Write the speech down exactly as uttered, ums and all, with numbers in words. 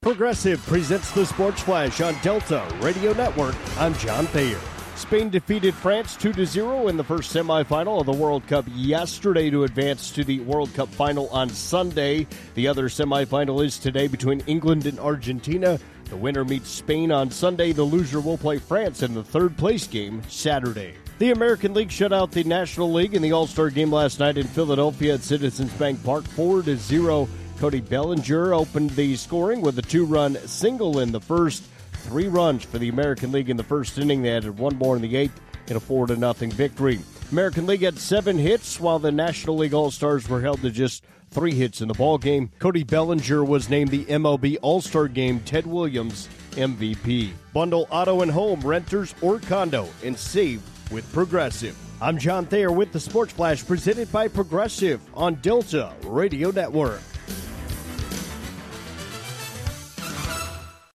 Progressive presents the Sports Flash on Delta Radio Network. I'm John Thayer. Spain defeated France two to zero in the first semifinal of the World Cup yesterday to advance to the World Cup final on Sunday. The other semifinal is today between England and Argentina. The winner meets Spain on Sunday. The loser will play France in the third-place game Saturday. The American League shut out the National League in the All-Star game last night in Philadelphia at Citizens Bank Park, four to zero. Cody Bellinger opened the scoring with a two-run single in the first. Three runs for the American League in the first inning. They added one more in the eighth in a four to nothing victory. American League had seven hits, while the National League All-Stars were held to just three hits in the ballgame. Cody Bellinger was named the M L B All-Star Game Ted Williams M V P. Bundle auto and home, renters, or condo, and save with Progressive. I'm John Thayer with the Sports Flash, presented by Progressive on Delta Radio Network.